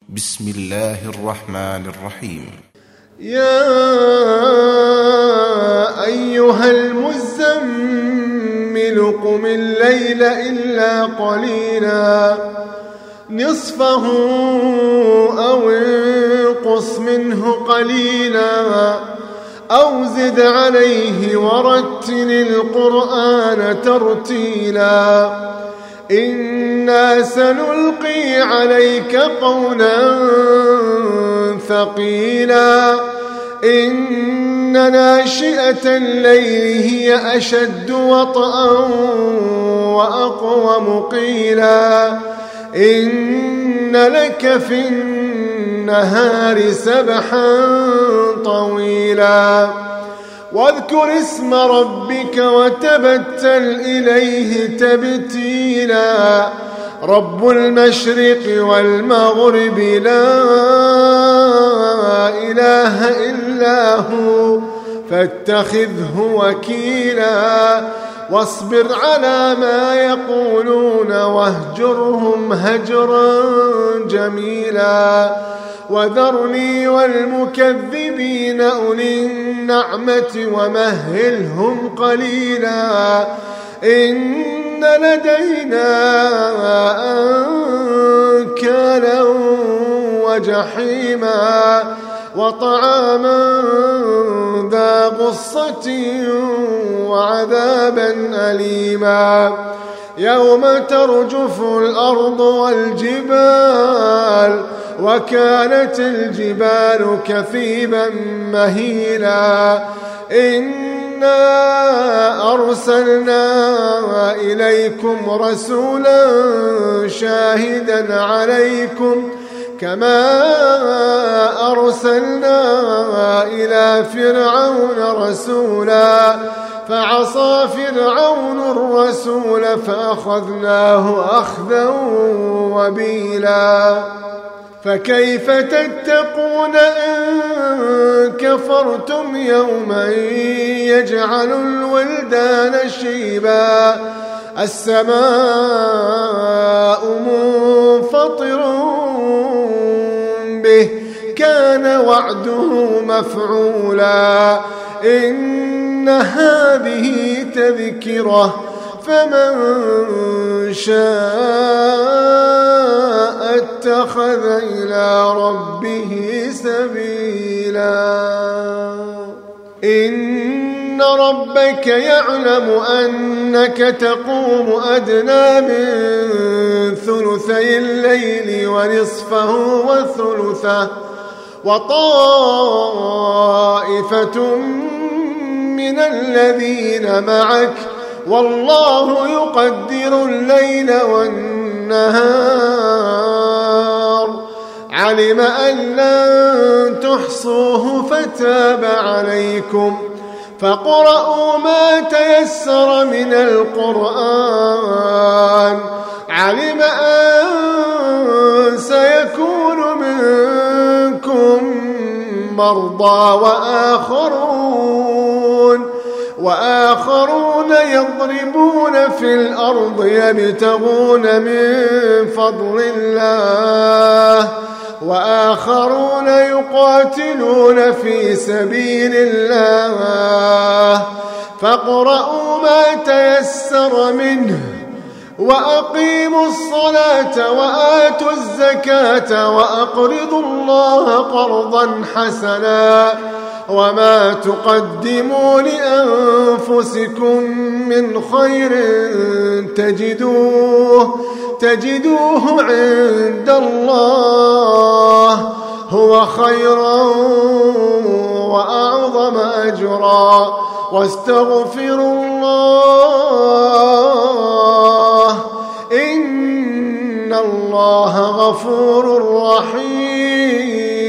بسم الله الرحمن الرحيم. يا أيها المزمل قم الليل إلا قليلا نصفه أو انقص منه قليلا أو زد عليه ورتل القرآن ترتيلا إنا سنلقي عليك قولا ثقيلا إن ناشئة الليل هي أشد وطئا وأقوم قيلا إن لك في النهار سبحا طويلا واذكر اسم ربك وتبتل إليه تبتيلا رب المشرق والمغرب لا إله إلا هو فاتخذه وكيلا واصبر على ما يقولون واهجرهم هجرا جميلا وذرني والمكذبين أولي النعمة ومهلهم قليلا إن لدينا أنكالا وجحيما وطعاما ذا غصة وعذابا أليما يوم ترجف الأرض والجبال وكانت الجبال كثيبا مهيلا إنا أرسلنا إليكم رسولا شاهدا عليكم كما أرسلنا إلى فرعون رسولا فعصى فرعون الرسول فأخذناه أخذا وبيلا فكيف تتقون إن كفرتم يوما يجعل الولدان شيبا السماء منفطر به كان وعده مفعولا إن هذه تذكرة فمن شاء اتخذ إلى ربه سبيلا إن ربك يعلم أنك تقوم أدنى من ثلثي الليل ونصفه وثلثه وطائفة من الذين معك والله يقدر الليل والنهار علم أن لن تحصوه فتاب عليكم فاقرؤوا ما تيسر من القرآن علم أن سيكون منكم مرضى وآخرون يضربون في الأرض يبتغون من فضل الله وآخرون يقاتلون في سبيل الله فاقرؤوا ما تيسر منه وأقيموا الصلاة وآتوا الزكاة وأقرضوا الله قرضا حسنا وما تقدموا لأنفسكم من خير تجدوه عند الله هو خيرا وأعظم أجرا واستغفروا الله إن الله غفور رحيم